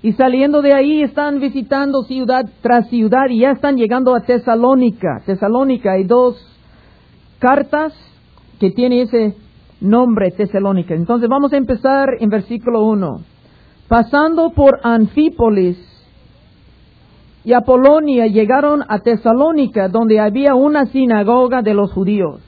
Y saliendo de ahí están visitando ciudad tras ciudad y ya están llegando a Tesalónica. Tesalónica, hay 2 cartas que tiene ese nombre, Tesalónica. Entonces vamos a empezar en versículo 1. Pasando por Anfípolis y Apolonia, llegaron a Tesalónica, donde había una sinagoga de los judíos.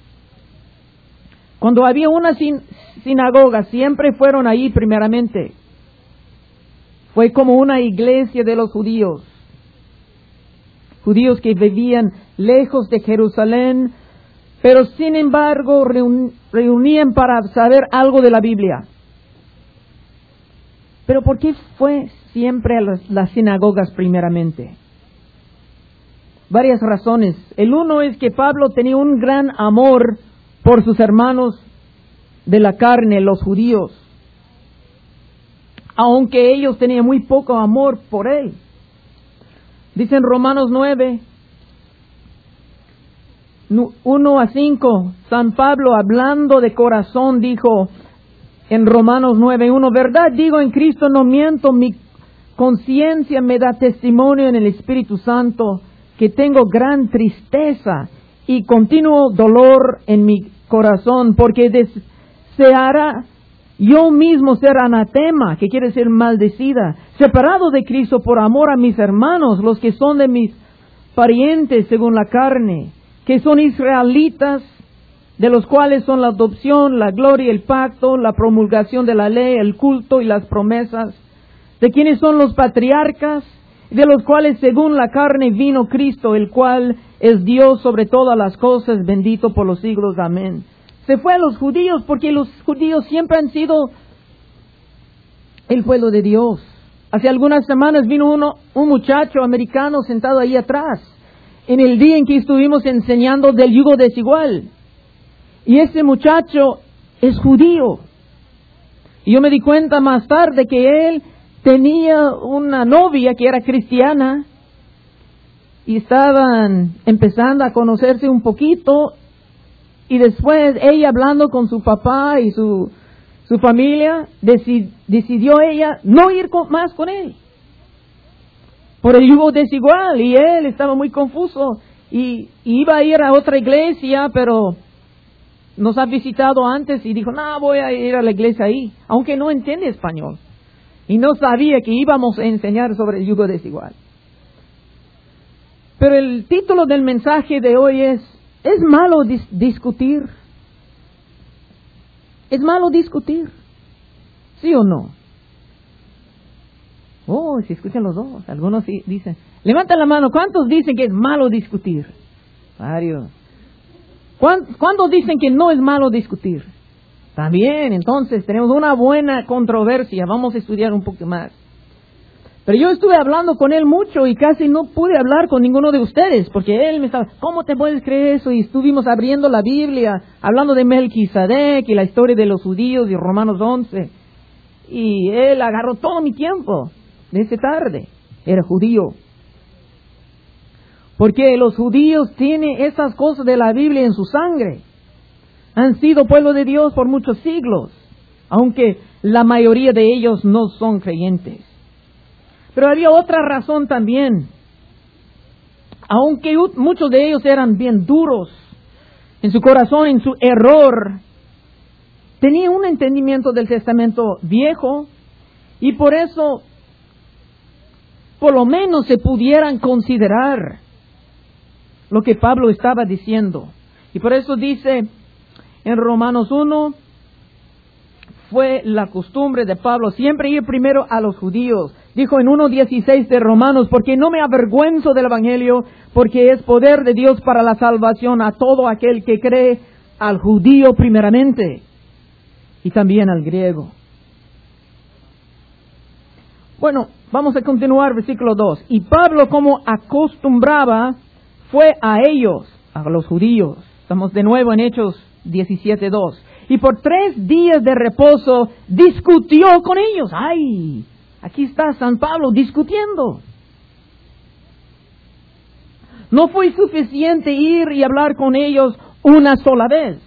Cuando había una sinagoga, siempre fueron ahí primeramente. Fue como una iglesia de los judíos. Judíos que vivían lejos de Jerusalén, pero sin embargo reunían para saber algo de la Biblia. Pero ¿por qué fue siempre a las sinagogas primeramente? Varias razones. El uno es que Pablo tenía un gran amor por sus hermanos de la carne, los judíos, aunque ellos tenían muy poco amor por él. Dice en Romanos 9, 1-5, San Pablo, hablando de corazón, dijo en Romanos 9:1, verdad digo, en Cristo no miento, mi conciencia me da testimonio en el Espíritu Santo que tengo gran tristeza y continuo dolor en mi corazón, porque deseara yo mismo ser anatema, que quiere decir maldecida, separado de Cristo por amor a mis hermanos, los que son de mis parientes según la carne, que son israelitas, de los cuales son la adopción, la gloria, el pacto, la promulgación de la ley, el culto y las promesas, de quienes son los patriarcas, de los cuales según la carne vino Cristo, el cual es Dios sobre todas las cosas, bendito por los siglos. Amén. Se fue a los judíos porque los judíos siempre han sido el pueblo de Dios. Hace algunas semanas vino un muchacho americano sentado ahí atrás, en el día en que estuvimos enseñando del yugo desigual. Y ese muchacho es judío. Y yo me di cuenta más tarde que él tenía una novia que era cristiana y estaban empezando a conocerse un poquito, y después ella, hablando con su papá y su familia, decidió ella no ir más con él por el yugo desigual, y él estaba muy confuso y iba a ir a otra iglesia, pero nos ha visitado antes y dijo, no, voy a ir a la iglesia ahí, aunque no entiende español. Y no sabía que íbamos a enseñar sobre el yugo desigual. Pero el título del mensaje de hoy ¿es malo discutir? ¿Es malo discutir? ¿Sí o no? Oh, si escuchan los dos. Algunos sí dicen, levanta la mano, ¿cuántos dicen que es malo discutir? Varios. ¿Cuántos dicen que no es malo discutir? También, entonces tenemos una buena controversia. Vamos a estudiar un poco más. Pero yo estuve hablando con él mucho y casi no pude hablar con ninguno de ustedes, porque él me estaba, ¿cómo te puedes creer eso? Y estuvimos abriendo la Biblia, hablando de Melquisedec y la historia de los judíos y Romanos 11. Y él agarró todo mi tiempo de esa tarde. Era judío. Porque los judíos tienen esas cosas de la Biblia en su sangre. Han sido pueblo de Dios por muchos siglos, aunque la mayoría de ellos no son creyentes. Pero había otra razón también. Aunque muchos de ellos eran bien duros en su corazón, en su error, tenían un entendimiento del Testamento Viejo, y por eso por lo menos se pudieran considerar lo que Pablo estaba diciendo. Y por eso dice en Romanos 1, fue la costumbre de Pablo siempre ir primero a los judíos. Dijo en 1:16 de Romanos, porque no me avergüenzo del Evangelio, porque es poder de Dios para la salvación a todo aquel que cree, al judío primeramente y también al griego. Bueno, vamos a continuar, versículo 2. Y Pablo, como acostumbraba, fue a ellos, a los judíos. Estamos de nuevo en Hechos 17:2. Y por 3 días de reposo discutió con ellos. ¡Ay! Aquí está San Pablo discutiendo. No fue suficiente ir y hablar con ellos una sola vez.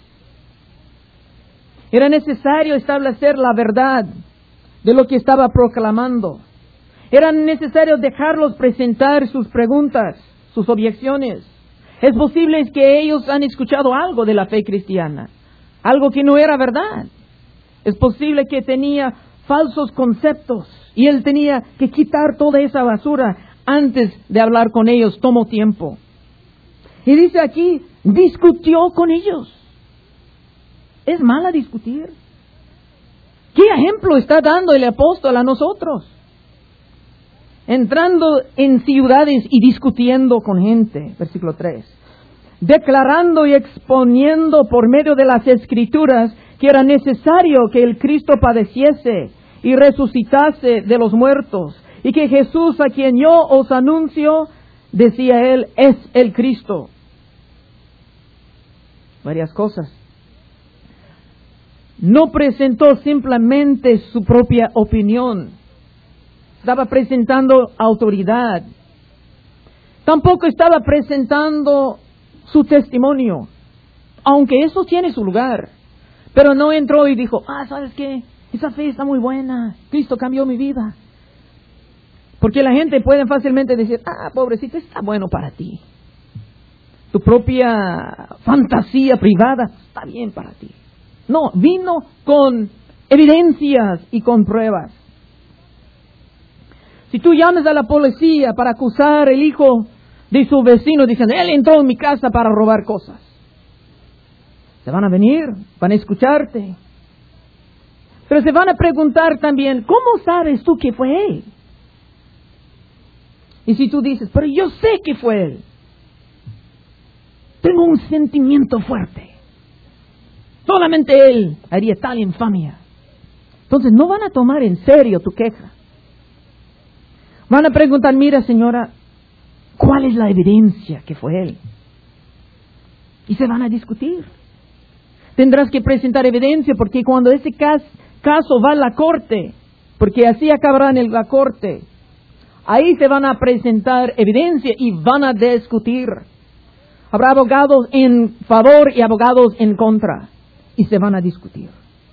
Era necesario establecer la verdad de lo que estaba proclamando. Era necesario dejarlos presentar sus preguntas, sus objeciones. Es posible que ellos han escuchado algo de la fe cristiana, algo que no era verdad. Es posible que tenía falsos conceptos y él tenía que quitar toda esa basura antes de hablar con ellos. Tomó tiempo. Y dice aquí, discutió con ellos. ¿Es mala discutir? ¿Qué ejemplo está dando el apóstol a nosotros? Entrando en ciudades y discutiendo con gente, versículo 3. Declarando y exponiendo por medio de las Escrituras que era necesario que el Cristo padeciese y resucitase de los muertos, y que Jesús, a quien yo os anuncio, decía él, es el Cristo. Varias cosas. No presentó simplemente su propia opinión. Estaba presentando autoridad. Tampoco estaba presentando su testimonio, aunque eso tiene su lugar. Pero no entró y dijo, ¿sabes qué? Esa fe está muy buena. Cristo cambió mi vida. Porque la gente puede fácilmente decir, pobrecito, está bueno para ti. Tu propia fantasía privada está bien para ti. No, vino con evidencias y con pruebas. Si tú llamas a la policía para acusar al hijo de su vecino diciendo, él entró en mi casa para robar cosas, se van a venir, van a escucharte. Pero se van a preguntar también, ¿cómo sabes tú que fue él? Y si tú dices, pero yo sé que fue él, tengo un sentimiento fuerte, solamente él haría tal infamia. Entonces no van a tomar en serio tu queja. Van a preguntar, mira señora, ¿cuál es la evidencia que fue él? Y se van a discutir. Tendrás que presentar evidencia, porque cuando ese caso va a la corte, porque así acabarán en la corte, ahí se van a presentar evidencia y van a discutir. Habrá abogados en favor y abogados en contra, y se van a discutir.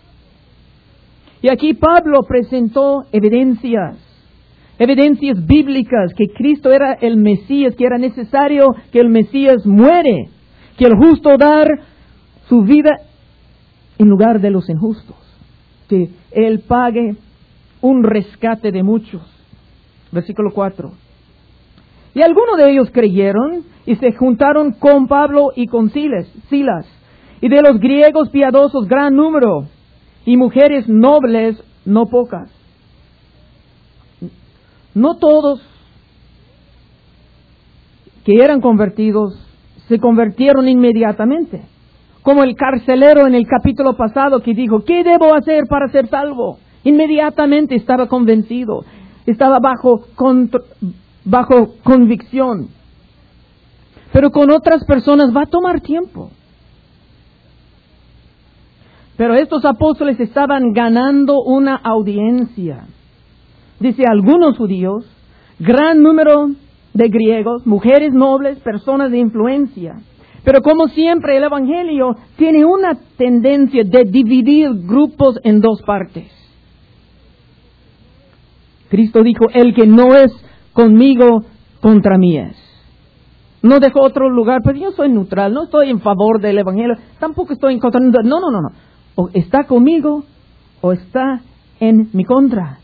Y aquí Pablo presentó evidencias bíblicas, que Cristo era el Mesías, que era necesario que el Mesías muere, que el justo dar su vida en lugar de los injustos, que Él pague un rescate de muchos. Versículo 4. Y algunos de ellos creyeron y se juntaron con Pablo y con Silas, y de los griegos piadosos gran número, y mujeres nobles no pocas. No todos que eran convertidos se convirtieron inmediatamente. Como el carcelero en el capítulo pasado que dijo, ¿qué debo hacer para ser salvo? Inmediatamente estaba convencido, estaba bajo convicción. Pero con otras personas va a tomar tiempo. Pero estos apóstoles estaban ganando una audiencia. Dice, algunos judíos, gran número de griegos, mujeres nobles, personas de influencia. Pero como siempre el Evangelio tiene una tendencia de dividir grupos en dos partes. Cristo dijo, el que no es conmigo, contra mí es. No dejó otro lugar, pero yo soy neutral, no estoy en favor del Evangelio, tampoco estoy en contra. No. O está conmigo o está en mi contra.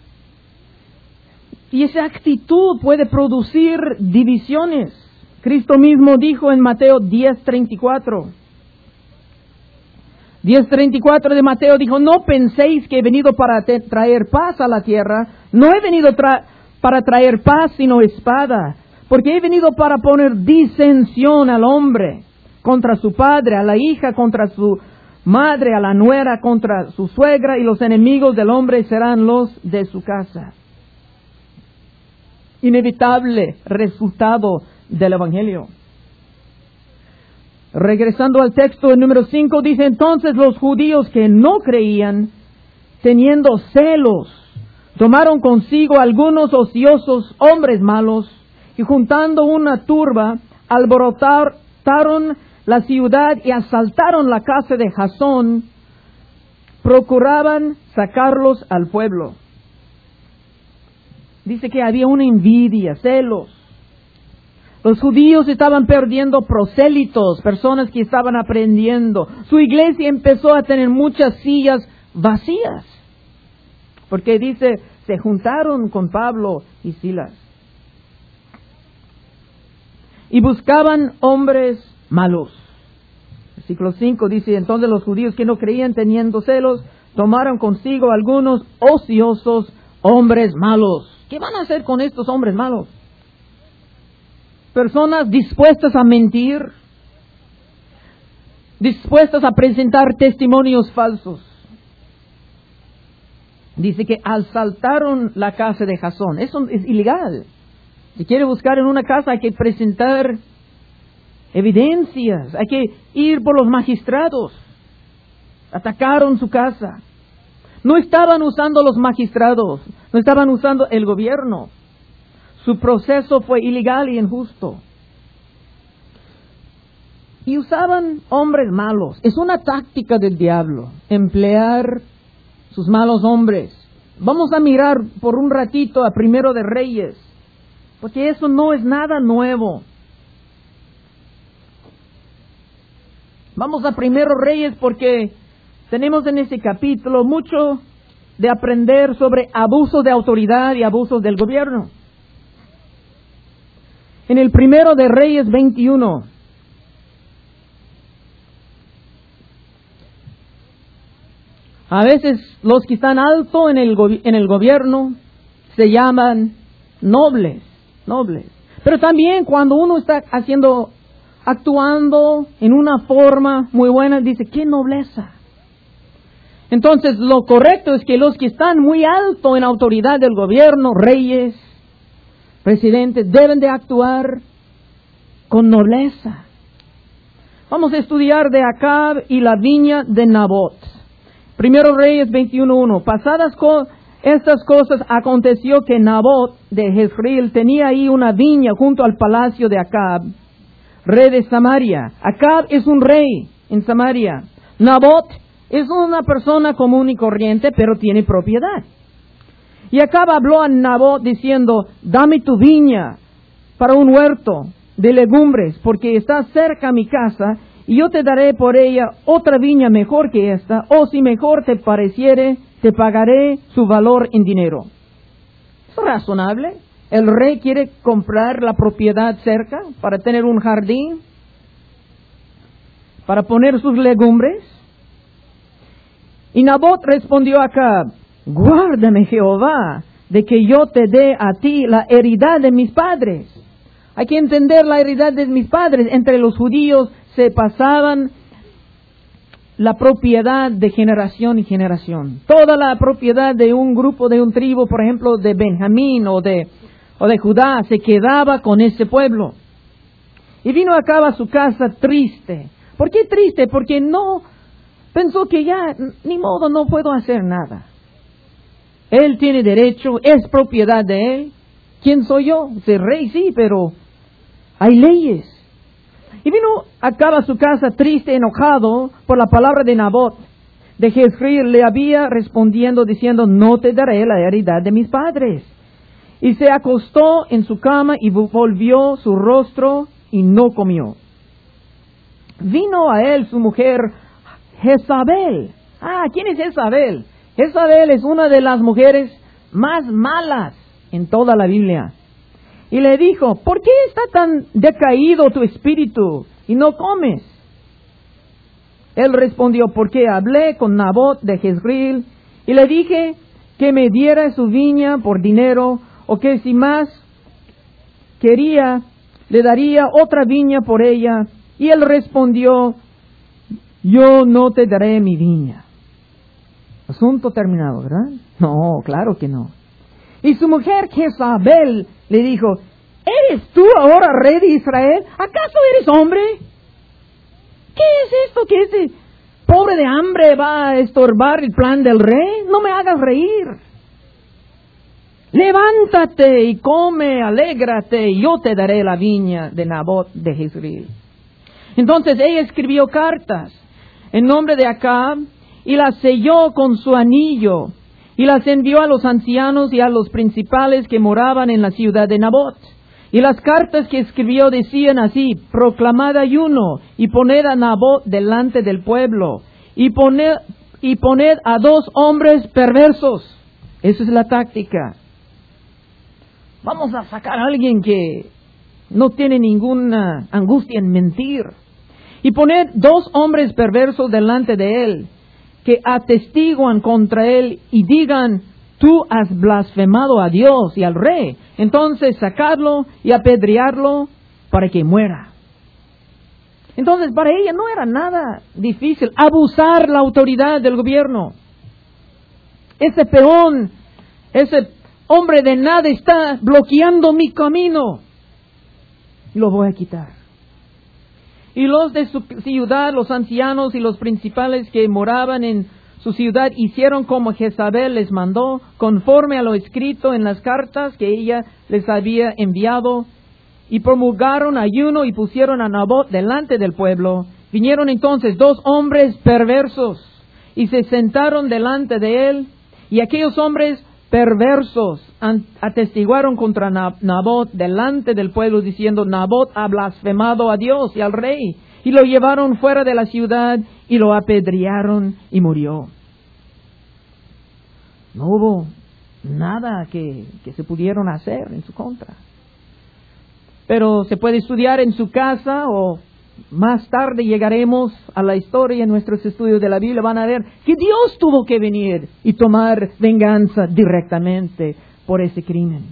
Y esa actitud puede producir divisiones. Cristo mismo dijo en Mateo 10:34. 10:34 de Mateo dijo, no penséis que he venido para traer paz a la tierra. No he venido para traer paz, sino espada. Porque he venido para poner disensión al hombre contra su padre, a la hija contra su madre, a la nuera contra su suegra, y los enemigos del hombre serán los de su casa. Inevitable resultado del Evangelio. Regresando al texto, en número 5 dice, entonces los judíos que no creían, teniendo celos, tomaron consigo algunos ociosos hombres malos, y juntando una turba, alborotaron la ciudad y asaltaron la casa de Jasón, procuraban sacarlos al pueblo. dice que había una envidia, celos. Los judíos estaban perdiendo prosélitos, personas que estaban aprendiendo. Su iglesia empezó a tener muchas sillas vacías. Porque dice, se juntaron con Pablo y Silas. Y buscaban hombres malos. Versículo 5 dice, entonces los judíos que no creían teniendo celos, tomaron consigo algunos ociosos hombres malos. ¿Qué van a hacer con estos hombres malos? Personas dispuestas a mentir, dispuestas a presentar testimonios falsos. Dice que asaltaron la casa de Jasón. Eso es ilegal. Si quiere buscar en una casa hay que presentar evidencias, hay que ir por los magistrados. Atacaron su casa. No estaban usando los magistrados, no estaban usando el gobierno. Su proceso fue ilegal y injusto. Y usaban hombres malos. Es una táctica del diablo, emplear sus malos hombres. Vamos a mirar por un ratito a Primero de Reyes, porque eso no es nada nuevo. Vamos a Primero Reyes porque tenemos en ese capítulo mucho de aprender sobre abusos de autoridad y abusos del gobierno. En el Primero de Reyes 21. A veces los que están alto en el gobierno se llaman nobles. Pero también cuando uno está actuando en una forma muy buena, dice, ¡qué nobleza! Entonces lo correcto es que los que están muy alto en autoridad del gobierno, reyes, presidentes, deben de actuar con nobleza. Vamos a estudiar de Acab y la viña de Nabot. Primero Reyes 21:1. Pasadas estas cosas, aconteció que Nabot de Jezreel tenía ahí una viña junto al palacio de Acab, rey de Samaria. Acab es un rey en Samaria. Nabot es una persona común y corriente, pero tiene propiedad. Y Acab habló a Nabot diciendo, dame tu viña para un huerto de legumbres, porque está cerca a mi casa, y yo te daré por ella otra viña mejor que esta, o si mejor te pareciere, te pagaré su valor en dinero. ¿Es razonable? ¿El rey quiere comprar la propiedad cerca para tener un jardín, para poner sus legumbres? Y Nabot respondió a Acab, guárdame Jehová de que yo te dé a ti la heredad de mis padres. Hay que entender la heredad de mis padres. Entre los judíos se pasaban la propiedad de generación en generación. Toda la propiedad de un grupo, de un tribu, por ejemplo, de Benjamín o de Judá, se quedaba con ese pueblo. Y vino Acab a su casa triste. ¿Por qué triste? Porque no pensó que ya, ni modo, no puedo hacer nada. Él tiene derecho, es propiedad de él. ¿Quién soy yo? Soy rey, sí, pero hay leyes. Y vino Acab a su casa triste, enojado por la palabra de Nabot de Jezreel. Le había respondiendo diciendo, no te daré la heredad de mis padres. Y se acostó en su cama y volvió su rostro y no comió. Vino a él su mujer Jezabel. ¿Quién es Jezabel? Jezabel es una de las mujeres más malas en toda la Biblia. Y le dijo, ¿por qué está tan decaído tu espíritu y no comes? Él respondió, porque hablé con Nabot de Jezreel y le dije que me diera su viña por dinero, o que si más quería, le daría otra viña por ella. Y él respondió, yo no te daré mi viña. Asunto terminado, ¿verdad? No, claro que no. Y su mujer Jezabel le dijo, ¿eres tú ahora rey de Israel? ¿Acaso eres hombre? ¿Qué es esto que ese pobre de hambre va a estorbar el plan del rey? No me hagas reír. Levántate y come, alégrate, y yo te daré la viña de Nabot de Jezreel. Entonces ella escribió cartas en nombre de Acab y las selló con su anillo y las envió a los ancianos y a los principales que moraban en la ciudad de Nabot. Y las cartas que escribió decían así: proclamad ayuno y poned a Nabot delante del pueblo y poned a 2 hombres perversos. Esa es la táctica. Vamos a sacar a alguien que no tiene ninguna angustia en mentir. Y poned 2 hombres perversos delante de él, que atestiguan contra él y digan: tú has blasfemado a Dios y al rey. Entonces sacadlo y apedrearlo para que muera. Entonces para ella no era nada difícil abusar la autoridad del gobierno. Ese peón, ese hombre de nada está bloqueando mi camino. Lo voy a quitar. Y los de su ciudad, los ancianos y los principales que moraban en su ciudad, hicieron como Jezabel les mandó, conforme a lo escrito en las cartas que ella les había enviado, y promulgaron ayuno y pusieron a Nabot delante del pueblo. Vinieron entonces 2 hombres perversos y se sentaron delante de él, y aquellos hombres perversos atestiguaron contra Nabot delante del pueblo, diciendo: Nabot ha blasfemado a Dios y al rey. Y lo llevaron fuera de la ciudad y lo apedrearon y murió. No hubo nada que se pudieron hacer en su contra. Pero se puede estudiar en su casa, o más tarde llegaremos a la historia en nuestros estudios de la Biblia. Van a ver que Dios tuvo que venir y tomar venganza directamente por ese crimen.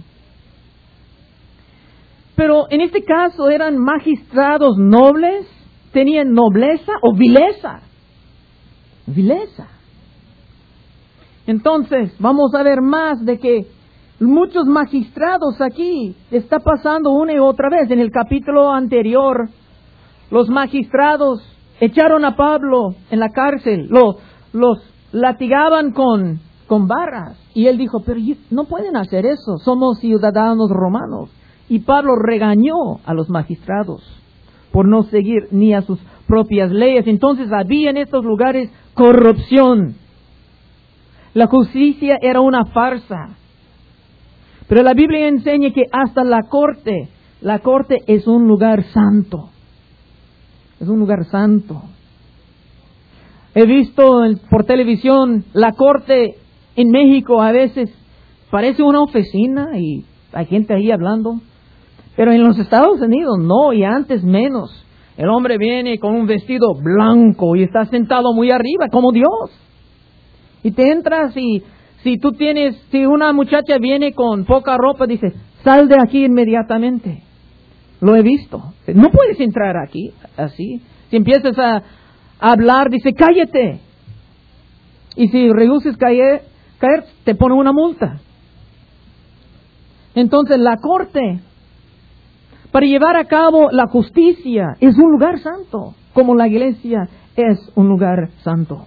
Pero en este caso eran magistrados nobles, tenían nobleza o vileza. Vileza. Entonces, vamos a ver más de que muchos magistrados aquí está pasando una y otra vez. En el capítulo anterior, los magistrados echaron a Pablo en la cárcel, los latigaban con barras. Y él dijo: pero no pueden hacer eso, somos ciudadanos romanos. Y Pablo regañó a los magistrados por no seguir ni a sus propias leyes. Entonces había en estos lugares corrupción. La justicia era una farsa. Pero la Biblia enseña que hasta la corte es un lugar santo. Es un lugar santo. He visto por televisión la corte en México, a veces parece una oficina y hay gente ahí hablando. Pero en los Estados Unidos no, y antes menos. El hombre viene con un vestido blanco y está sentado muy arriba, como Dios. Y te entras y si una muchacha viene con poca ropa, dice: sal de aquí inmediatamente. Lo he visto. No puedes entrar aquí así. Si empiezas a hablar, dice: cállate. Y si rehusas caer, te pone una multa. Entonces la corte, para llevar a cabo la justicia, es un lugar santo, como la iglesia es un lugar santo.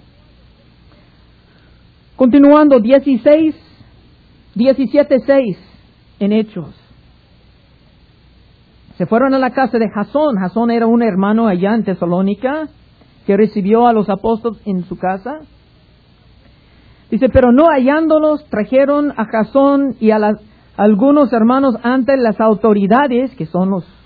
Continuando, 17:6 en Hechos. Se fueron a la casa de Jasón. Jasón era un hermano allá en Tesalónica que recibió a los apóstoles en su casa. Dice: pero no hallándolos, trajeron a Jasón y a algunos hermanos ante las autoridades, que son los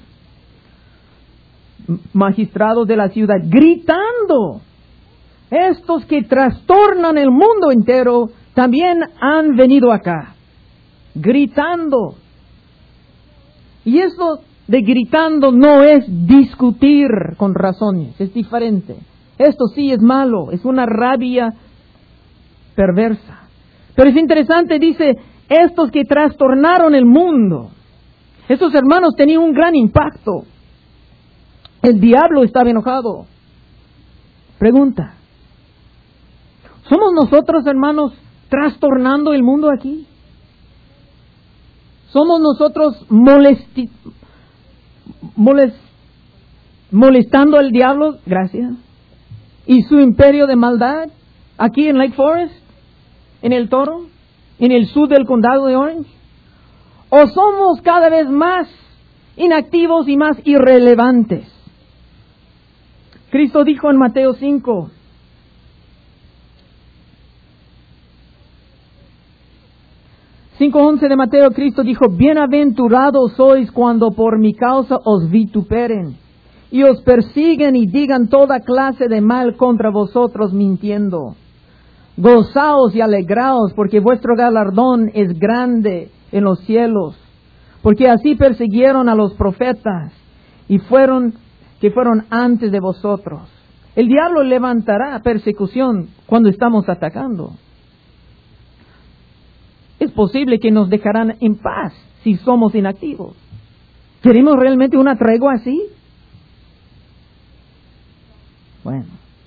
magistrados de la ciudad, gritando: estos que trastornan el mundo entero también han venido acá. Gritando. Y eso de gritando no es discutir con razones, es diferente. Esto sí es malo, es una rabia perversa. Pero es interesante, dice: estos que trastornaron el mundo. Estos hermanos tenían un gran impacto. El diablo estaba enojado. Pregunta: ¿somos nosotros, hermanos, trastornando el mundo aquí? ¿Somos nosotros molestando al diablo? Gracias. ¿Y su imperio de maldad aquí en Lake Forest, en El Toro, en el sur del condado de Orange? ¿O somos cada vez más inactivos y más irrelevantes? Cristo dijo en Mateo 5: 5:11 de Mateo, Cristo dijo, bienaventurados sois cuando por mi causa os vituperen y os persiguen y digan toda clase de mal contra vosotros mintiendo. Gozaos y alegraos, porque vuestro galardón es grande en los cielos, porque así persiguieron a los profetas que fueron antes de vosotros. El diablo levantará persecución cuando estamos atacando. Es posible que nos dejarán en paz si somos inactivos. ¿Queremos realmente una tregua así? Bueno.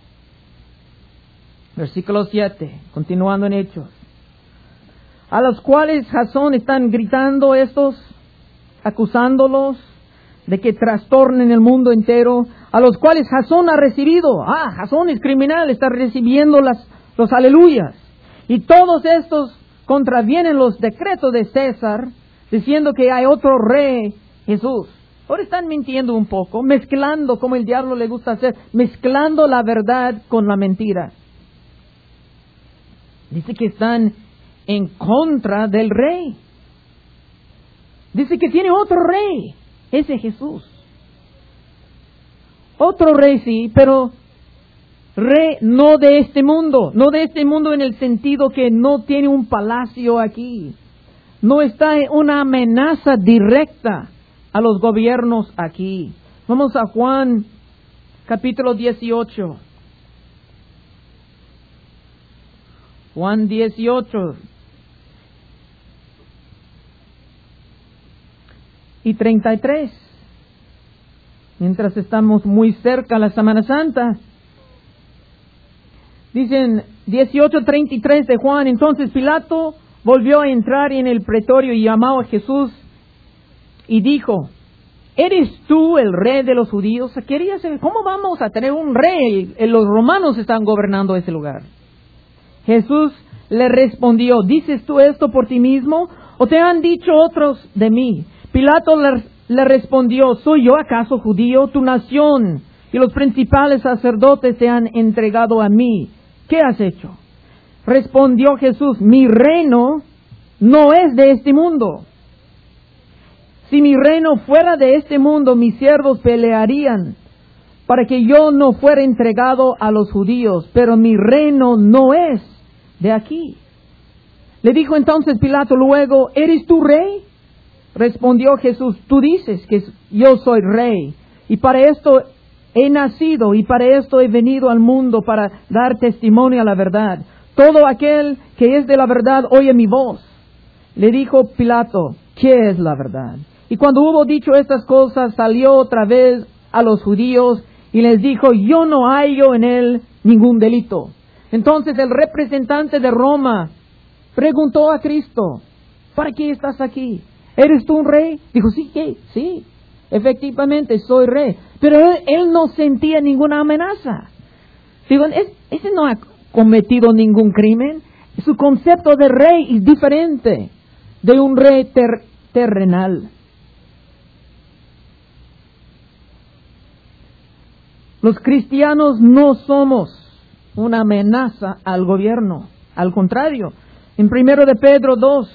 Versículo 7, continuando en Hechos. A los cuales Jasón están gritando estos, acusándolos de que trastornen el mundo entero, a los cuales Jasón ha recibido. Jasón es criminal, está recibiendo los aleluyas. Y todos estos contravienen los decretos de César, diciendo que hay otro rey, Jesús. Ahora están mintiendo un poco, mezclando, como el diablo le gusta hacer, mezclando la verdad con la mentira. Dice que están en contra del rey. Dice que tiene otro rey, ese Jesús. Otro rey sí, pero rey no de este mundo. No de este mundo en el sentido que no tiene un palacio aquí. No está en una amenaza directa a los gobiernos aquí. Vamos a Juan capítulo 18. Juan 18 y 33. Mientras estamos muy cerca a la Semana Santa. Dicen 18:33 de Juan. Entonces Pilato volvió a entrar en el pretorio y llamó a Jesús y dijo, ¿eres tú el rey de los judíos? Quería saber, ¿cómo vamos a tener un rey? Los romanos están gobernando ese lugar. Jesús le respondió, ¿dices tú esto por ti mismo o te han dicho otros de mí? Pilato le respondió, ¿soy yo acaso judío? Tu nación y los principales sacerdotes te han entregado a mí. ¿Qué has hecho? Respondió Jesús, mi reino no es de este mundo. Si mi reino fuera de este mundo, mis siervos pelearían para que yo no fuera entregado a los judíos, pero mi reino no es de aquí. Le dijo entonces Pilato luego, ¿eres tú rey? Respondió Jesús, tú dices que yo soy rey, y para esto he nacido, y para esto he venido al mundo, para dar testimonio a la verdad. Todo aquel que es de la verdad oye mi voz. Le dijo Pilato, ¿qué es la verdad? Y cuando hubo dicho estas cosas, salió otra vez a los judíos y les dijo, yo no hallo en él ningún delito. Entonces el representante de Roma preguntó a Cristo, ¿para qué estás aquí? ¿Eres tú un rey? Dijo, sí, efectivamente soy rey. Pero él no sentía ninguna amenaza. Digo, ese no ha cometido ningún crimen. Su concepto de rey es diferente de un rey terrenal. Los cristianos no somos una amenaza al gobierno. Al contrario, en 1 de Pedro 2,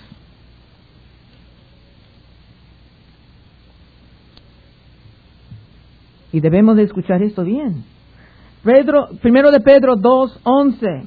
y debemos de escuchar esto bien. 1 de Pedro 2:11.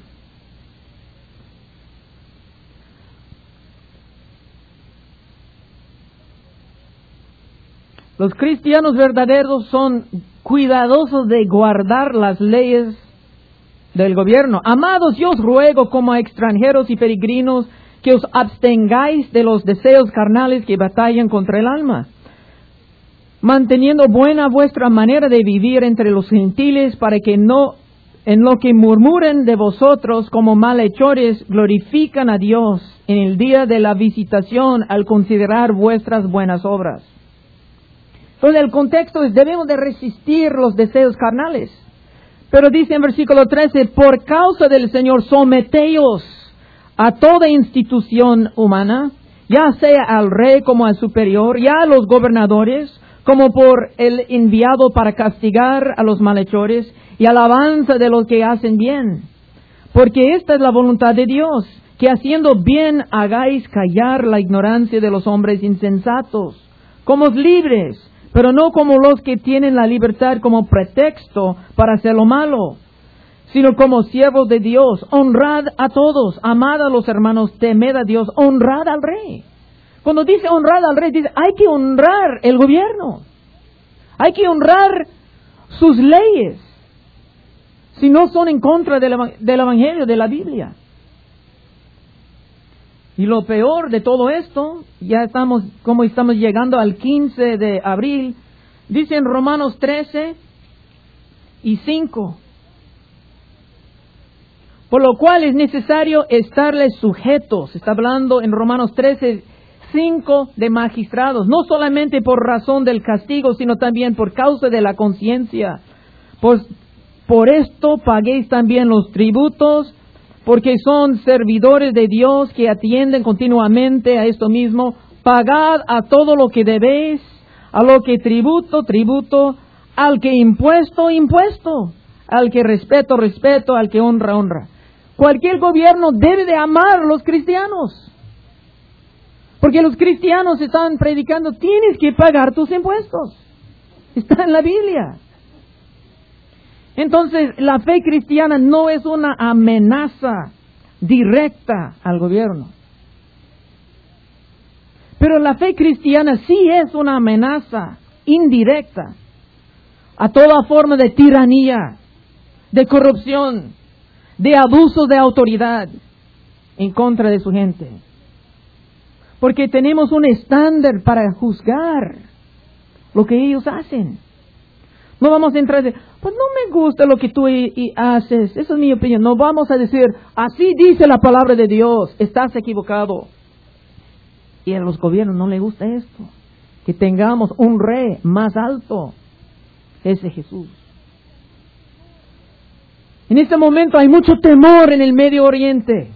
Los cristianos verdaderos son cuidadosos de guardar las leyes del gobierno. Amados, yo os ruego como a extranjeros y peregrinos que os abstengáis de los deseos carnales que batallan contra el alma, manteniendo buena vuestra manera de vivir entre los gentiles, para que no en lo que murmuren de vosotros como malhechores glorifican a Dios en el día de la visitación al considerar vuestras buenas obras. Entonces el contexto es, debemos de resistir los deseos carnales. Pero dice en versículo 13, por causa del Señor someteos a toda institución humana, ya sea al rey como al superior, ya a los gobernadores, como por el enviado para castigar a los malhechores y alabanza de los que hacen bien. Porque esta es la voluntad de Dios, que haciendo bien hagáis callar la ignorancia de los hombres insensatos. Como libres, pero no como los que tienen la libertad como pretexto para hacer lo malo, sino como siervos de Dios. Honrad a todos, amad a los hermanos, temed a Dios, honrad al rey. Cuando dice honrad al rey, dice hay que honrar el gobierno. Hay que honrar sus leyes, si no son en contra del Evangelio, de la Biblia. Y lo peor de todo esto, ya estamos llegando al 15 de abril, dice en Romanos 13:5, por lo cual es necesario estarles sujetos. Está hablando en Romanos 13:5 de magistrados, no solamente por razón del castigo, sino también por causa de la conciencia. Por esto paguéis también los tributos, porque son servidores de Dios que atienden continuamente a esto mismo. Pagad a todo lo que debéis, a lo que tributo, al que impuesto, al que respeto, al que honra. Cualquier gobierno debe de amar a los cristianos, porque los cristianos están predicando, tienes que pagar tus impuestos. Está en la Biblia. Entonces, la fe cristiana no es una amenaza directa al gobierno. Pero la fe cristiana sí es una amenaza indirecta a toda forma de tiranía, de corrupción, de abuso de autoridad en contra de su gente. Porque tenemos un estándar para juzgar lo que ellos hacen. No vamos a entrar de, pues no me gusta lo que tú haces, esa es mi opinión. No vamos a decir, así dice la palabra de Dios, estás equivocado. Y a los gobiernos no les gusta esto, que tengamos un rey más alto, ese Jesús. En este momento hay mucho temor en el Medio Oriente.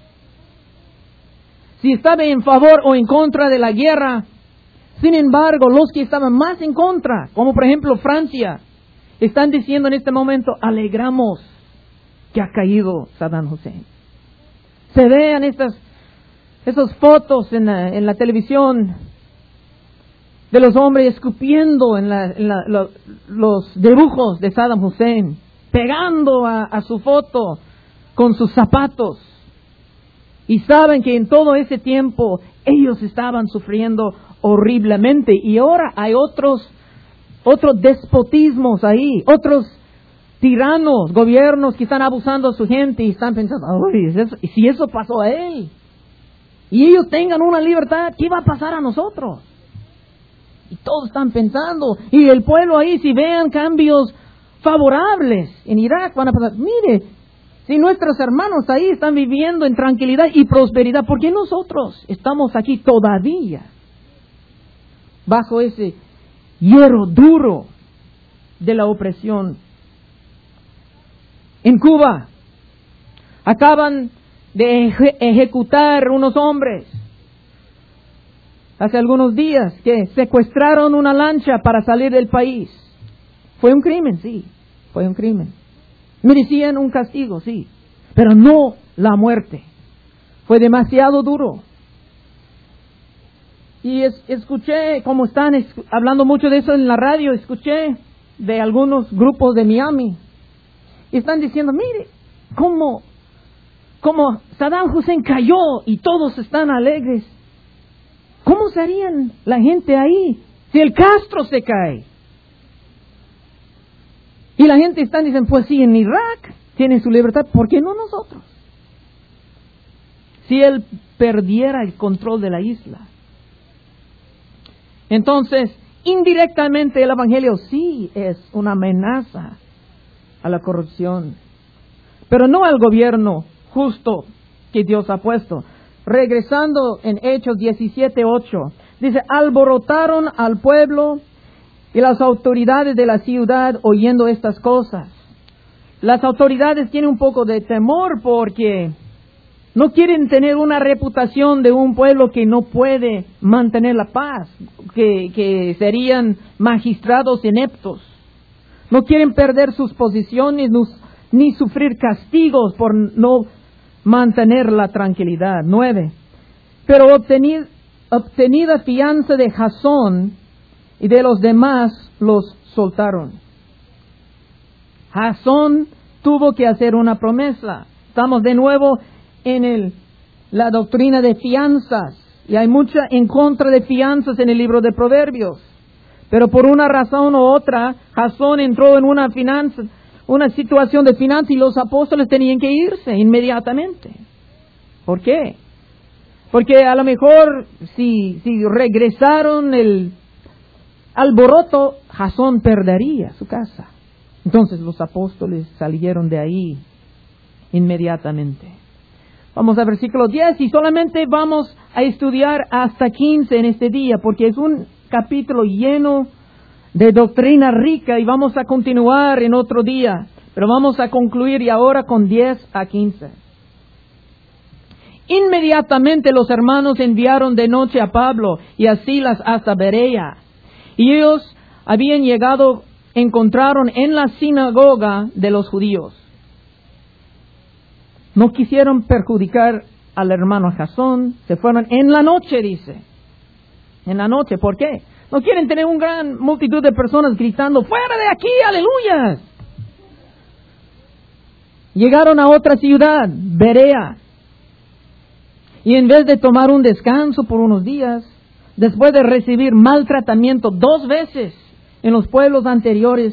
Si estaba en favor o en contra de la guerra, sin embargo, los que estaban más en contra, como por ejemplo Francia, están diciendo en este momento, alegramos que ha caído Saddam Hussein. Se vean esas fotos en la televisión de los hombres escupiendo en los dibujos de Saddam Hussein, pegando a su foto con sus zapatos. Y saben que en todo ese tiempo ellos estaban sufriendo horriblemente. Y ahora hay otros despotismos ahí, otros tiranos, gobiernos que están abusando a su gente y están pensando, ¿y si eso pasó a él? Y ellos tengan una libertad, ¿qué va a pasar a nosotros? Y todos están pensando, y el pueblo ahí, si vean cambios favorables en Irak, van a pensar, mire, si nuestros hermanos ahí están viviendo en tranquilidad y prosperidad, ¿por qué nosotros estamos aquí todavía bajo ese hierro duro de la opresión? En Cuba acaban de ejecutar unos hombres hace algunos días que secuestraron una lancha para salir del país. Fue un crimen, sí, fue un crimen. Merecían un castigo, sí, pero no la muerte. Fue demasiado duro. Y escuché, como están hablando mucho de eso en la radio, escuché de algunos grupos de Miami. Y están diciendo, mire, cómo Saddam Hussein cayó y todos están alegres. ¿Cómo serían la gente ahí si el Castro se cae? Y la gente está diciendo, pues sí, en Irak tienen su libertad, ¿por qué no nosotros? Si él perdiera el control de la isla. Entonces, indirectamente el Evangelio sí es una amenaza a la corrupción, pero no al gobierno justo que Dios ha puesto. Regresando en Hechos 17:8, dice, alborotaron al pueblo y las autoridades de la ciudad oyendo estas cosas. Las autoridades tienen un poco de temor porque no quieren tener una reputación de un pueblo que no puede mantener la paz, que serían magistrados ineptos. No quieren perder sus posiciones ni sufrir castigos por no mantener la tranquilidad. 9. Pero obtenida fianza de Jasón y de los demás, los soltaron. Jasón tuvo que hacer una promesa. Estamos de nuevo en la doctrina de fianzas. Y hay mucha en contra de fianzas en el libro de Proverbios. Pero por una razón u otra, Jasón entró en una situación de finanzas y los apóstoles tenían que irse inmediatamente. ¿Por qué? Porque a lo mejor si regresaron el alboroto, Jasón perdería su casa. Entonces los apóstoles salieron de ahí inmediatamente. Vamos al versículo 10 y solamente vamos a estudiar hasta 15 en este día, porque es un capítulo lleno de doctrina rica y vamos a continuar en otro día, pero vamos a concluir y ahora con 10 a 15. Inmediatamente los hermanos enviaron de noche a Pablo y a Silas hasta Berea, y ellos habían llegado, encontraron en la sinagoga de los judíos. No quisieron perjudicar al hermano Jasón, se fueron en la noche, dice. En la noche, ¿por qué? No quieren tener una gran multitud de personas gritando, ¡fuera de aquí, aleluya! Llegaron a otra ciudad, Berea. Y en vez de tomar un descanso por unos días, después de recibir maltratamiento 2 veces en los pueblos anteriores,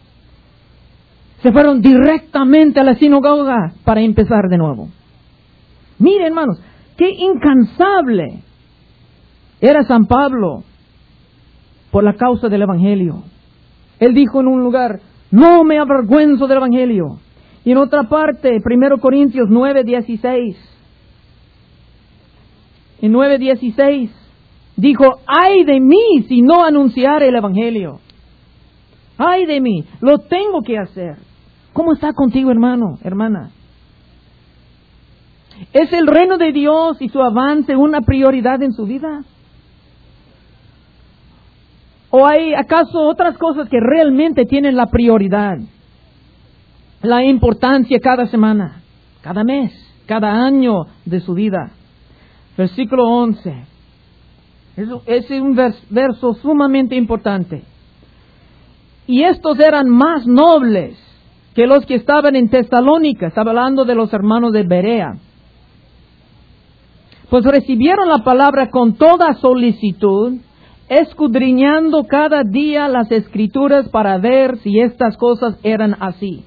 se fueron directamente a la sinagoga para empezar de nuevo. Miren, hermanos, qué incansable era San Pablo por la causa del Evangelio. Él dijo en un lugar, no me avergüenzo del Evangelio. Y en otra parte, 1 Corintios 9:16. En 9:16 dijo, ay de mí si no anunciare el Evangelio. Ay de mí, lo tengo que hacer. ¿Cómo está contigo, hermano, hermana? ¿Es el reino de Dios y su avance una prioridad en su vida? ¿O hay acaso otras cosas que realmente tienen la prioridad, la importancia cada semana, cada mes, cada año de su vida? Versículo 11. Es un verso sumamente importante. Y estos eran más nobles que los que estaban en Tesalónica. Estaba hablando de los hermanos de Berea. Pues recibieron la palabra con toda solicitud, escudriñando cada día las Escrituras para ver si estas cosas eran así.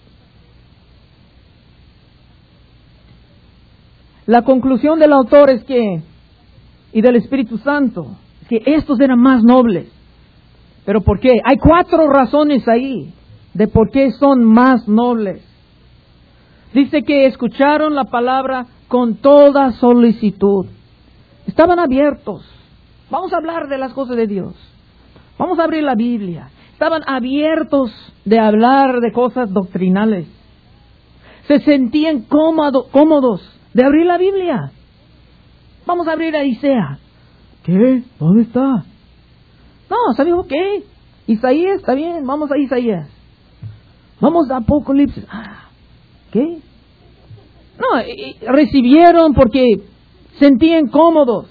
La conclusión del autor es que, y del Espíritu Santo, es que estos eran más nobles. ¿Pero por qué? Hay 4 razones ahí de por qué son más nobles. Dice que escucharon la palabra con toda solicitud. Estaban abiertos. Vamos a hablar de las cosas de Dios. Vamos a abrir la Biblia. Estaban abiertos de hablar de cosas doctrinales. Se sentían cómodos de abrir la Biblia. Vamos a abrir a Isaías. ¿Qué? ¿Dónde está? No, ¿sabes qué? Isaías, está bien, vamos a Isaías. Vamos a Apocalipsis. ¿Qué? No, recibieron porque sentían cómodos.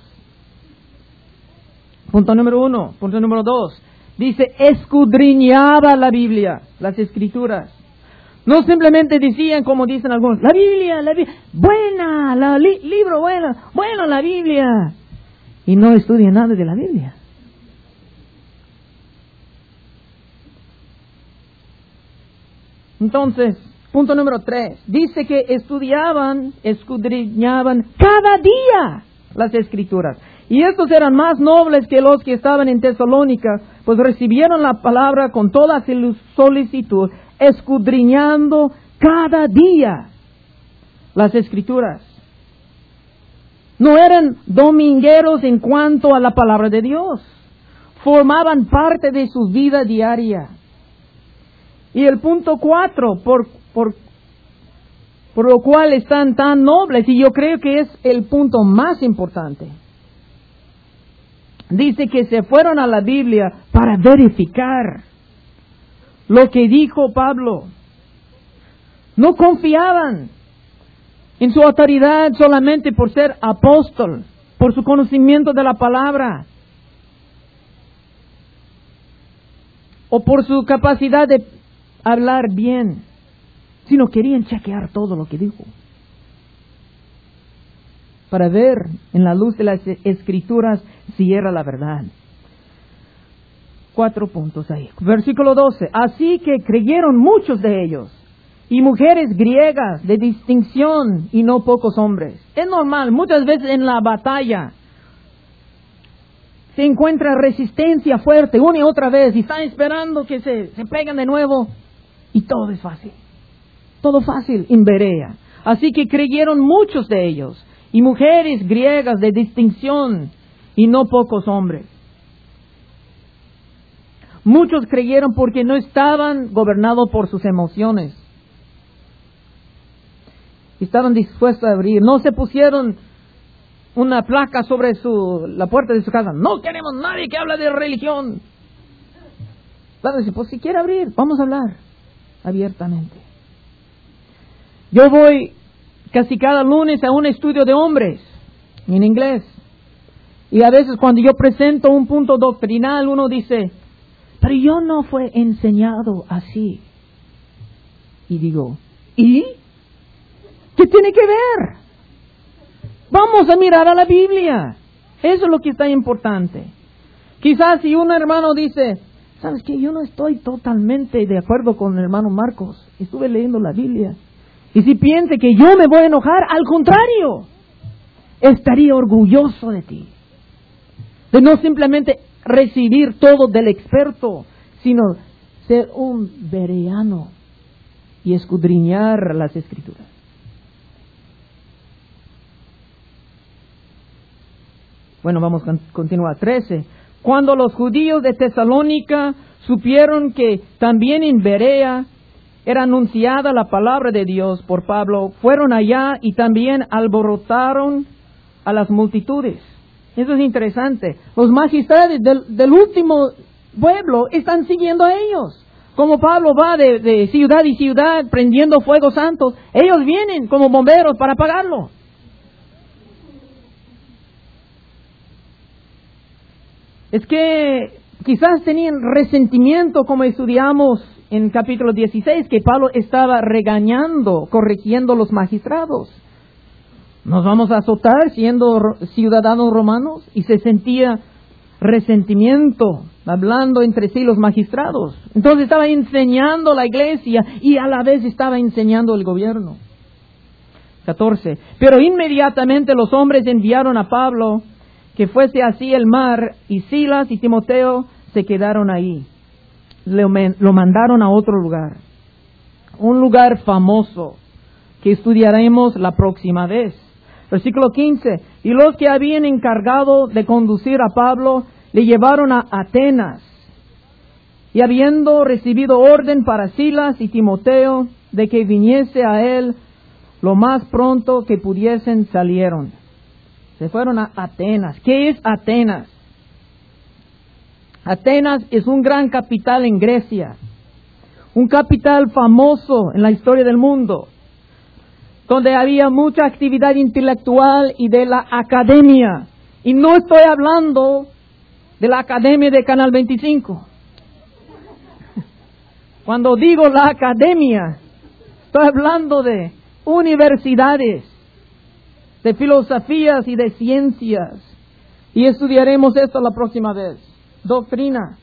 Punto número 1. Punto número 2. Dice, escudriñaba la Biblia, las Escrituras. No simplemente decían, como dicen algunos, la Biblia, buena, libro bueno la Biblia. Y no estudian nada de la Biblia. Entonces, punto número 3. Dice que escudriñaban cada día las Escrituras. Y estos eran más nobles que los que estaban en Tesalónica, pues recibieron la palabra con toda solicitud, escudriñando cada día las Escrituras. No eran domingueros en cuanto a la palabra de Dios. Formaban parte de su vida diaria. Y el punto 4, por lo cual están tan nobles, y yo creo que es el punto más importante. Dice que se fueron a la Biblia para verificar lo que dijo Pablo. No confiaban en su autoridad solamente por ser apóstol, por su conocimiento de la palabra, o por su capacidad de hablar bien, sino querían chequear todo lo que dijo, para ver en la luz de las Escrituras si era la verdad. 4 puntos ahí. Versículo 12. Así que creyeron muchos de ellos, y mujeres griegas de distinción, y no pocos hombres. Es normal, muchas veces en la batalla se encuentra resistencia fuerte una y otra vez, y están esperando que se pegan de nuevo, y todo es fácil. Todo fácil en Berea. Así que creyeron muchos de ellos, y mujeres griegas de distinción, y no pocos hombres. Muchos creyeron porque no estaban gobernados por sus emociones. Estaban dispuestos a abrir. No se pusieron una placa sobre la puerta de su casa. No queremos nadie que hable de religión. Claro, pues si quiere abrir, vamos a hablar abiertamente. Yo voy casi cada lunes a un estudio de hombres en inglés. Y a veces cuando yo presento un punto doctrinal, uno dice, pero yo no fue enseñado así. Y digo, ¿y? ¿Qué tiene que ver? Vamos a mirar a la Biblia. Eso es lo que está importante. Quizás si un hermano dice, ¿sabes qué? Yo no estoy totalmente de acuerdo con el hermano Marcos. Estuve leyendo la Biblia. Y si piense que yo me voy a enojar, al contrario, estaría orgulloso de ti. De no simplemente recibir todo del experto, sino ser un bereano y escudriñar las Escrituras. Bueno, vamos a continuar. 13. Cuando los judíos de Tesalónica supieron que también en Berea era anunciada la palabra de Dios por Pablo, fueron allá y también alborotaron a las multitudes. Eso es interesante. Los magistrados del último pueblo están siguiendo a ellos. Como Pablo va de ciudad y ciudad prendiendo fuegos santos, ellos vienen como bomberos para apagarlo. Es que quizás tenían resentimiento, como estudiamos en capítulo 16, que Pablo estaba regañando, corrigiendo a los magistrados. ¿Nos vamos a azotar siendo ciudadanos romanos? Y se sentía resentimiento, hablando entre sí los magistrados. Entonces estaba enseñando la iglesia y a la vez estaba enseñando el gobierno. 14. Pero inmediatamente los hombres enviaron a Pablo que fuese así el mar, y Silas y Timoteo se quedaron ahí. Lo mandaron a otro lugar. Un lugar famoso que estudiaremos la próxima vez. Versículo 15. Y los que habían encargado de conducir a Pablo le llevaron a Atenas. Y habiendo recibido orden para Silas y Timoteo de que viniese a él lo más pronto que pudiesen, salieron. Se fueron a Atenas. ¿Qué es Atenas? Atenas es un gran capital en Grecia. Un capital famoso en la historia del mundo, donde había mucha actividad intelectual y de la academia. Y no estoy hablando de la academia de Canal 25. Cuando digo la academia, estoy hablando de universidades, de filosofías y de ciencias. Y estudiaremos esto la próxima vez. Doctrina.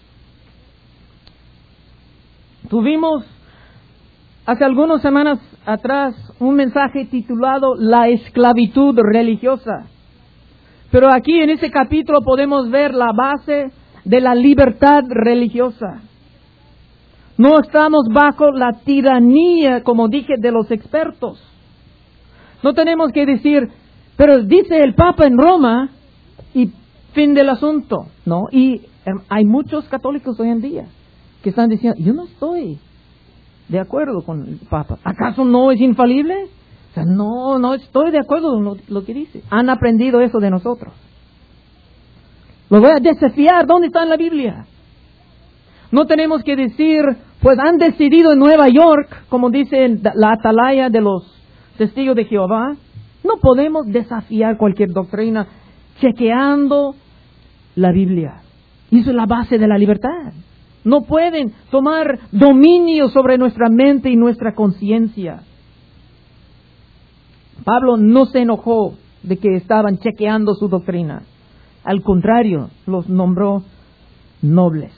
Tuvimos hace algunas semanas atrás un mensaje titulado La esclavitud religiosa. Pero aquí en este capítulo podemos ver la base de la libertad religiosa. No estamos bajo la tiranía, como dije, de los expertos. No tenemos que decir, pero dice el Papa en Roma y fin del asunto. No, y hay muchos católicos hoy en día que están diciendo, yo no estoy de acuerdo con el Papa. ¿Acaso no es infalible? O sea, no estoy de acuerdo con lo que dice. Han aprendido eso de nosotros. Lo voy a desafiar. ¿Dónde está en la Biblia? No tenemos que decir, pues han decidido en Nueva York, como dice la atalaya de los testigos de Jehová, no podemos desafiar cualquier doctrina chequeando la Biblia. Y eso es la base de la libertad. No pueden tomar dominio sobre nuestra mente y nuestra conciencia. Pablo no se enojó de que estaban chequeando su doctrina. Al contrario, los nombró nobles.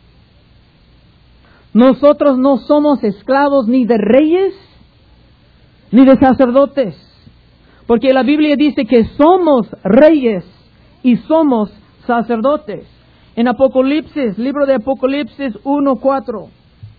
Nosotros no somos esclavos ni de reyes ni de sacerdotes, porque la Biblia dice que somos reyes y somos sacerdotes. En Apocalipsis, libro de Apocalipsis 1:4.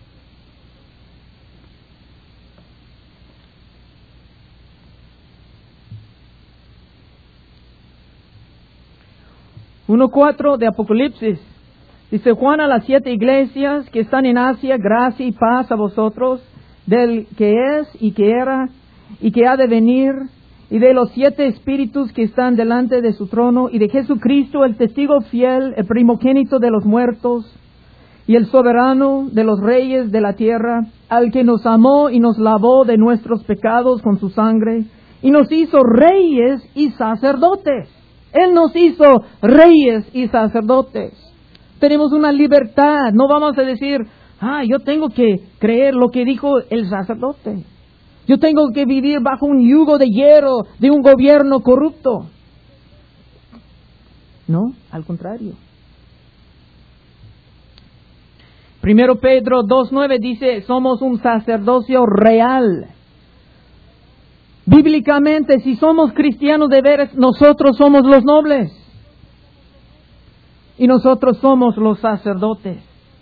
de Apocalipsis. Dice: Juan a las 7 iglesias que están en Asia, gracia y paz a vosotros, del que es y que era y que ha de venir, y de los 7 espíritus que están delante de su trono, y de Jesucristo, el testigo fiel, el primogénito de los muertos, y el soberano de los reyes de la tierra, al que nos amó y nos lavó de nuestros pecados con su sangre, y nos hizo reyes y sacerdotes. Él nos hizo reyes y sacerdotes. Tenemos una libertad. No vamos a decir: yo tengo que creer lo que dijo el sacerdote. Yo tengo que vivir bajo un yugo de hierro de un gobierno corrupto. No, al contrario. 1 Pedro 2:9 dice: somos un sacerdocio real. Bíblicamente, si somos cristianos de veras, nosotros somos los nobles. Y nosotros somos los sacerdotes.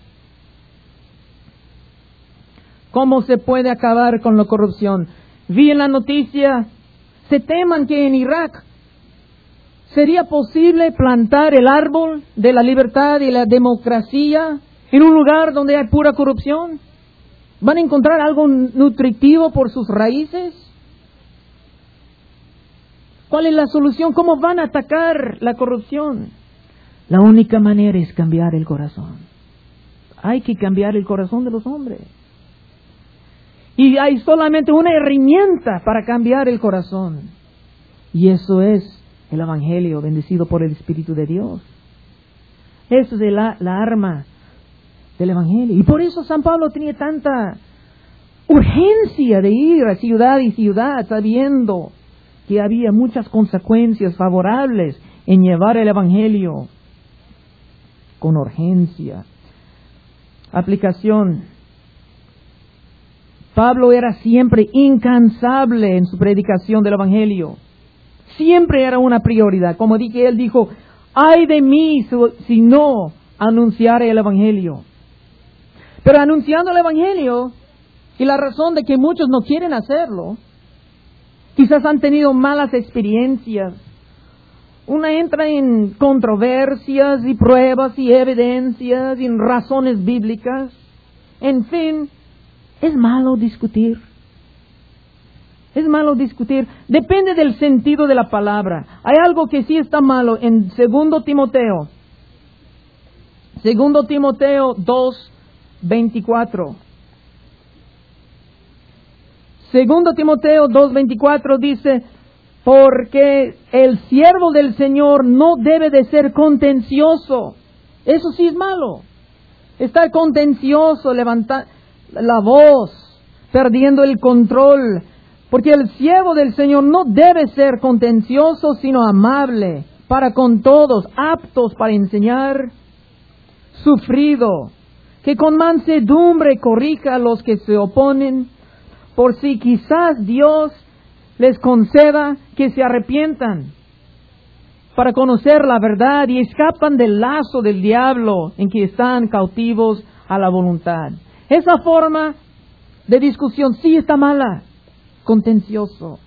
¿Cómo se puede acabar con la corrupción? Vi en la noticia, se teman que en Irak sería posible plantar el árbol de la libertad y la democracia en un lugar donde hay pura corrupción. ¿Van a encontrar algo nutritivo por sus raíces? ¿Cuál es la solución? ¿Cómo van a atacar la corrupción? La única manera es cambiar el corazón. Hay que cambiar el corazón de los hombres. Y hay solamente una herramienta para cambiar el corazón. Y eso es el Evangelio bendecido por el Espíritu de Dios. Eso es la arma del Evangelio. Y por eso San Pablo tenía tanta urgencia de ir a ciudad y ciudad, sabiendo que había muchas consecuencias favorables en llevar el Evangelio con urgencia. Aplicación. Pablo era siempre incansable en su predicación del Evangelio. Siempre era una prioridad. Como dije, él dijo: ay de mí si no anunciare el Evangelio. Pero anunciando el Evangelio, y la razón de que muchos no quieren hacerlo, quizás han tenido malas experiencias. Una entra en controversias y pruebas y evidencias y en razones bíblicas. En fin, es malo discutir. Es malo discutir. Depende del sentido de la palabra. Hay algo que sí está malo en 2 Timoteo. 2 Timoteo 2:24. 2 Timoteo 2:24 dice: porque el siervo del Señor no debe de ser contencioso. Eso sí es malo. Estar contencioso, levantar la voz, perdiendo el control. Porque el siervo del Señor no debe ser contencioso, sino amable para con todos, aptos para enseñar, sufrido, que con mansedumbre corrija a los que se oponen, por si quizás Dios les conceda que se arrepientan para conocer la verdad y escapan del lazo del diablo en que están cautivos a la voluntad. Esa forma de discusión sí está mala, contencioso.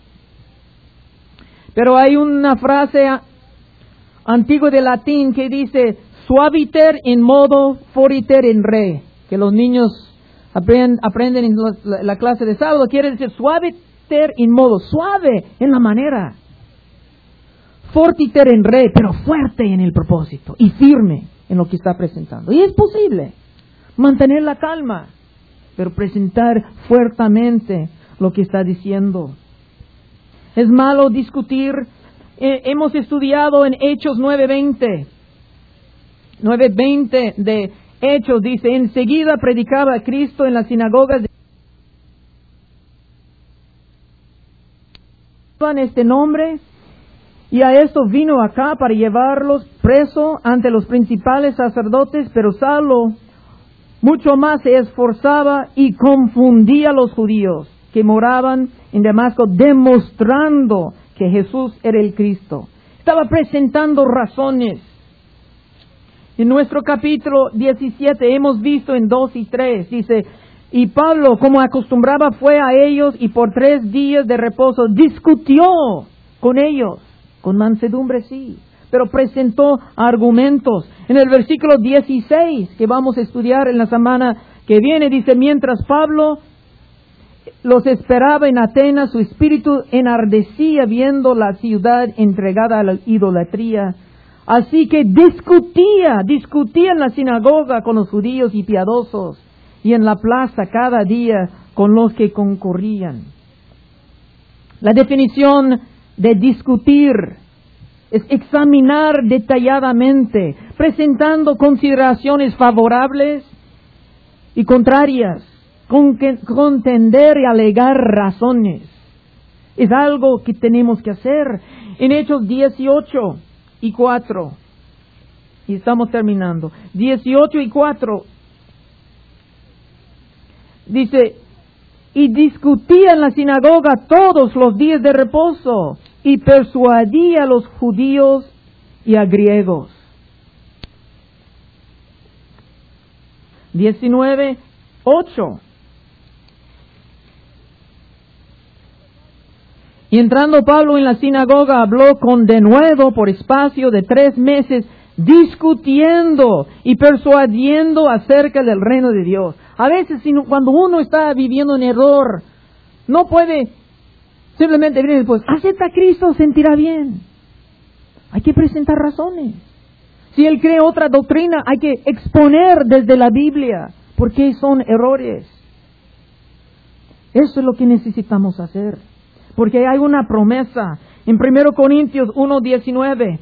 Pero hay una frase antigua de latín que dice: suaviter in modo, foriter in re, que los niños aprenden en la clase de sábado. Quiere decir suaviter in modo, suave en la manera, fortiter en re, pero fuerte en el propósito y firme en lo que está presentando. Y es posible mantener la calma, pero presentar fuertemente lo que está diciendo. Es malo discutir. Hemos estudiado en Hechos 9:20. 9:20 de Hechos dice, enseguida predicaba a Cristo en las sinagogas de este nombre, y a esto vino acá para llevarlos preso ante los principales sacerdotes, pero Saulo mucho más se esforzaba y confundía a los judíos que moraban en Damasco, demostrando que Jesús era el Cristo. Estaba presentando razones. En nuestro capítulo 17 hemos visto en 2 y 3, dice, y Pablo, como acostumbraba, fue a ellos y por 3 días de reposo discutió con ellos, con mansedumbre sí, pero presentó argumentos. En el versículo 16, que vamos a estudiar en la semana que viene, dice, mientras Pablo los esperaba en Atenas, su espíritu enardecía viendo la ciudad entregada a la idolatría. Así que discutía en la sinagoga con los judíos y piadosos, y en la plaza cada día con los que concurrían. La definición de discutir es examinar detalladamente, presentando consideraciones favorables y contrarias, contender y alegar razones. Es algo que tenemos que hacer. En Hechos 18 y 4, y estamos terminando, 18 y 4, dice, y discutía en la sinagoga todos los días de reposo, y persuadía a los judíos y a griegos. 19, 8. Y entrando Pablo en la sinagoga, habló con denuedo por espacio de 3 meses, discutiendo y persuadiendo acerca del reino de Dios. A veces, cuando uno está viviendo en error, no puede simplemente venir después, acepta a Cristo, sentirá bien. Hay que presentar razones. Si él cree otra doctrina, hay que exponer desde la Biblia por qué son errores. Eso es lo que necesitamos hacer. Porque hay una promesa en 1 Corintios 1:19.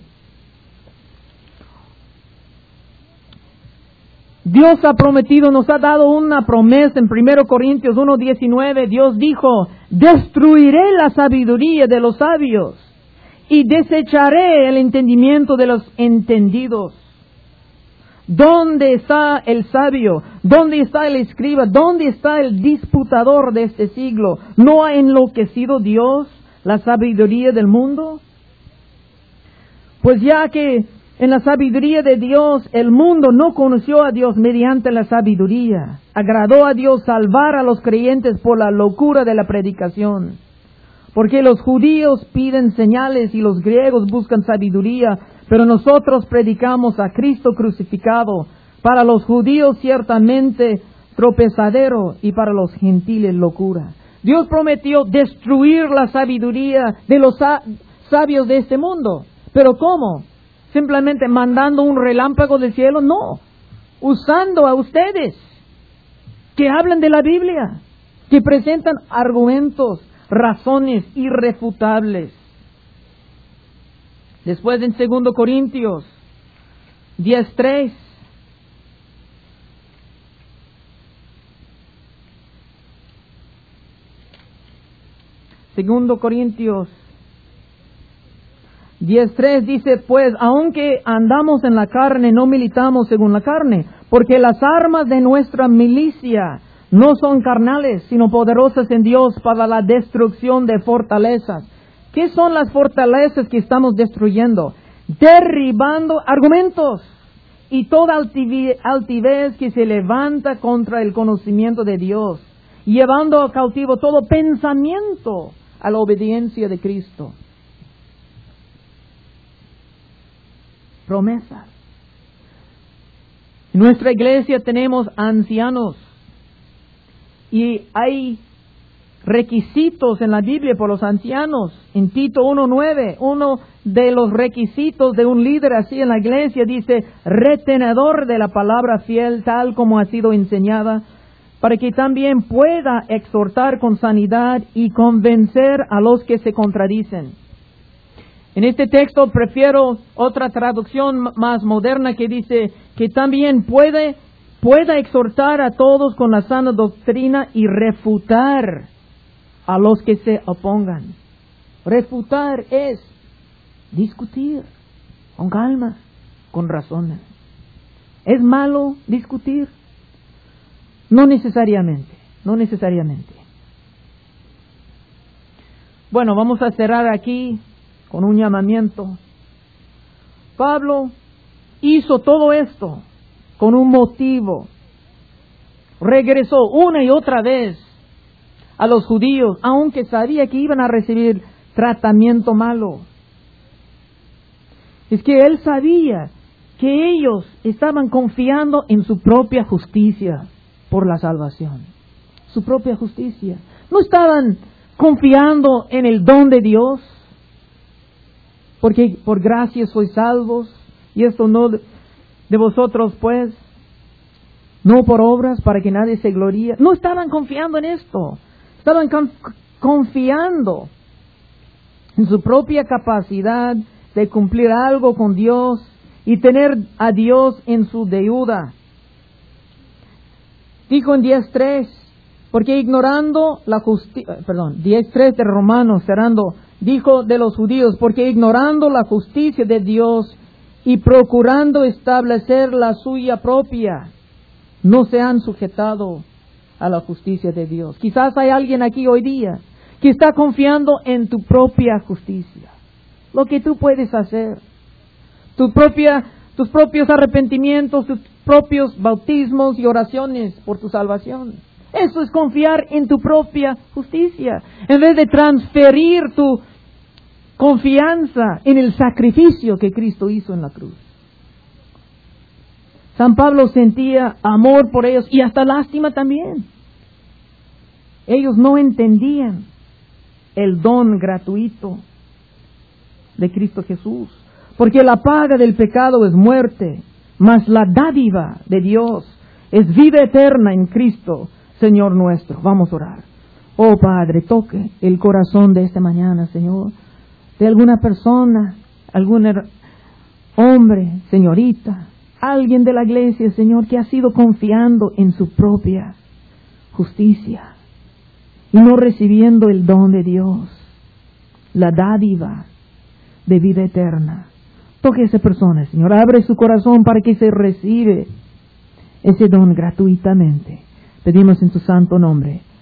Dios ha prometido, nos ha dado una promesa en 1 Corintios 1:19. Dios dijo, destruiré la sabiduría de los sabios y desecharé el entendimiento de los entendidos. ¿Dónde está el sabio? ¿Dónde está el escriba? ¿Dónde está el disputador de este siglo? ¿No ha enloquecido Dios la sabiduría del mundo? Pues ya que en la sabiduría de Dios el mundo no conoció a Dios mediante la sabiduría, agradó a Dios salvar a los creyentes por la locura de la predicación. Porque los judíos piden señales y los griegos buscan sabiduría, pero nosotros predicamos a Cristo crucificado, para los judíos ciertamente tropezadero y para los gentiles locura. Dios prometió destruir la sabiduría de los sabios de este mundo. ¿Pero cómo? ¿Simplemente mandando un relámpago del cielo? No. Usando a ustedes que hablan de la Biblia, que presentan argumentos, razones irrefutables. Después en 2 Corintios 10:3. Segundo Corintios 10:3 dice, pues aunque andamos en la carne, no militamos según la carne, porque las armas de nuestra milicia no son carnales, sino poderosas en Dios para la destrucción de fortalezas. ¿Qué son las fortalezas que estamos destruyendo? Derribando argumentos y toda altivez que se levanta contra el conocimiento de Dios, llevando cautivo todo pensamiento a la obediencia de Cristo. Promesas. En nuestra iglesia tenemos ancianos y hay requisitos en la Biblia por los ancianos. En Tito 1:9, uno de los requisitos de un líder así en la iglesia dice, retenedor de la palabra fiel tal como ha sido enseñada, para que también pueda exhortar con sanidad y convencer a los que se contradicen. En este texto prefiero otra traducción más moderna que dice que también pueda exhortar a todos con la sana doctrina y refutar a los que se opongan. Refutar es discutir con calma, con razones. ¿Es malo discutir? No necesariamente. Bueno, vamos a cerrar aquí con un llamamiento. Pablo hizo todo esto con un motivo. Regresó una y otra vez a los judíos, aunque sabía que iban a recibir tratamiento malo. Es que él sabía que ellos estaban confiando en su propia justicia por la salvación. Su propia justicia. No estaban confiando en el don de Dios, porque por gracia sois salvos, y esto no de vosotros pues, no por obras para que nadie se gloríe. No estaban confiando en esto. Estaban confiando en su propia capacidad de cumplir algo con Dios y tener a Dios en su deuda. Dijo en 10:3, porque ignorando la justicia, 10:3 de Romanos, cerrando, dijo de los judíos, porque ignorando la justicia de Dios y procurando establecer la suya propia, no se han sujetado a la justicia de Dios. Quizás hay alguien aquí hoy día que está confiando en tu propia justicia, lo que tú puedes hacer, tus propios arrepentimientos, tus propios bautismos y oraciones por tu salvación. Eso es confiar en tu propia justicia, en vez de transferir tu confianza en el sacrificio que Cristo hizo en la cruz. San Pablo sentía amor por ellos y hasta lástima también. Ellos no entendían el don gratuito de Cristo Jesús, porque la paga del pecado es muerte, mas la dádiva de Dios es vida eterna en Cristo, Señor nuestro. Vamos a orar. Oh Padre, toque el corazón de esta mañana, Señor, de alguna persona, algún hombre, señorita, alguien de la iglesia, Señor, que ha sido confiando en su propia justicia y no recibiendo el don de Dios, la dádiva de vida eterna. Toque a esa persona, Señor, abre su corazón para que se reciba ese don gratuitamente. Pedimos en tu santo nombre.